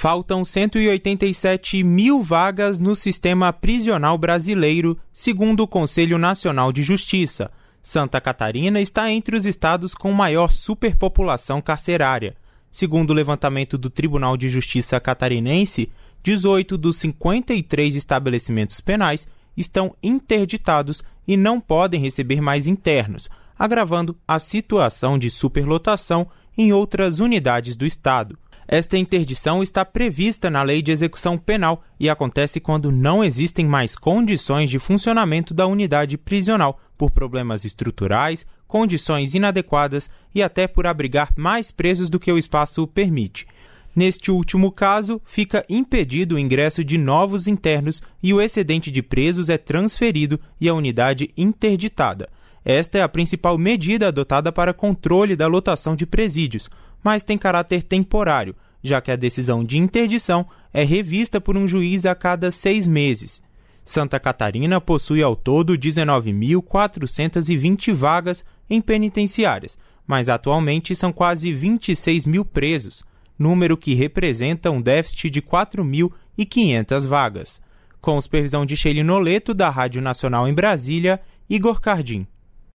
Faltam 187 mil vagas no sistema prisional brasileiro, segundo o Conselho Nacional de Justiça. Santa Catarina está entre os estados com maior superpopulação carcerária. Segundo o levantamento do Tribunal de Justiça catarinense, 18 dos 53 estabelecimentos penais estão interditados e não podem receber mais internos, agravando a situação de superlotação em outras unidades do estado. Esta interdição está prevista na Lei de Execução Penal e acontece quando não existem mais condições de funcionamento da unidade prisional por problemas estruturais, condições inadequadas e até por abrigar mais presos do que o espaço permite. Neste último caso, fica impedido o ingresso de novos internos e o excedente de presos é transferido e a unidade interditada. Esta é a principal medida adotada para controle da lotação de presídios, mas tem caráter temporário, já que a decisão de interdição é revista por um juiz a cada 6 meses. Santa Catarina possui ao todo 19.420 vagas em penitenciárias, mas atualmente são quase 26 mil presos, número que representa um déficit de 4.500 vagas. Com supervisão de Sheili Noleto, da Rádio Nacional em Brasília, Igor Cardim.